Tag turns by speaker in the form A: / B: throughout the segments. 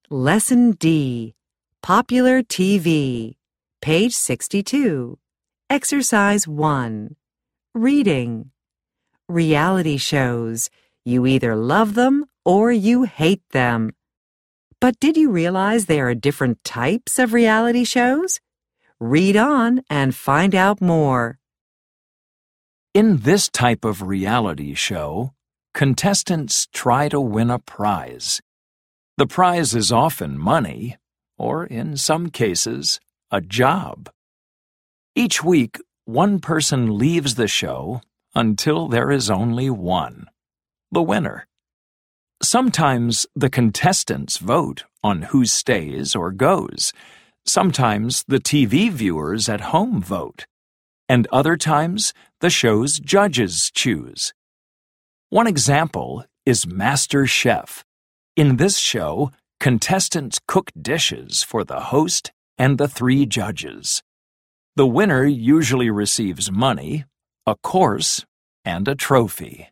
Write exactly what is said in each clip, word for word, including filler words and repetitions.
A: Lesson D. Popular T V. Page sixty-two. Exercise one. Reading. Reality shows. You either love them or you hate them. But did you realize there are different types of reality shows? Read on and find out more.
B: In this type of reality show, contestants try to win a prize. The prize is often money, or in some cases, a job. Each week, one person leaves the show until there is only one, the winner. Sometimes the contestants vote on who stays or goes. Sometimes the T V viewers at home vote. And other times, the show's judges choose. One example is Master Chef. In this show, contestants cook dishes for the host and the three judges. The winner usually receives money, a course, and a trophy.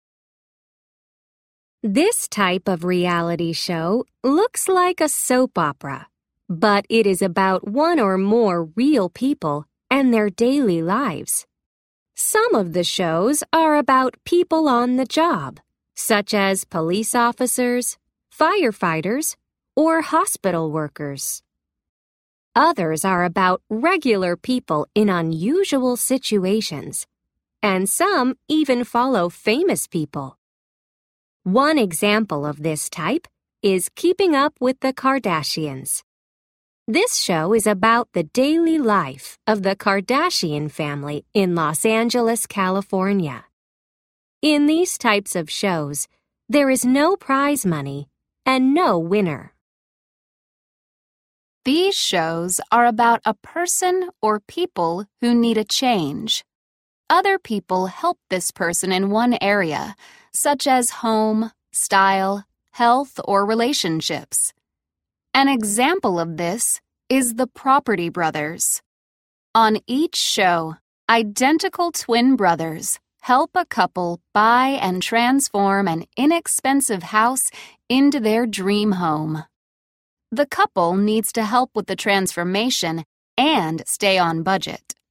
C: This type of reality show looks like a soap opera, but it is about one or more real people and their daily lives. Some of the shows are about people on the job, such as police officers, firefighters, or hospital workers. Others are about regular people in unusual situations, and some even follow famous people. One example of this type is Keeping Up with the Kardashians. This show is about the daily life of the Kardashian family in Los Angeles, California. In these types of shows, there is no prize money and no winner.
D: These shows are about a person or people who need a change. Other people help this person in one area, such as home, style, health, or relationships. An example of this is the Property Brothers. On each show, identical twin brothers help a couple buy and transform an inexpensive house into their dream home. The couple needs to help with the transformation and stay on budget.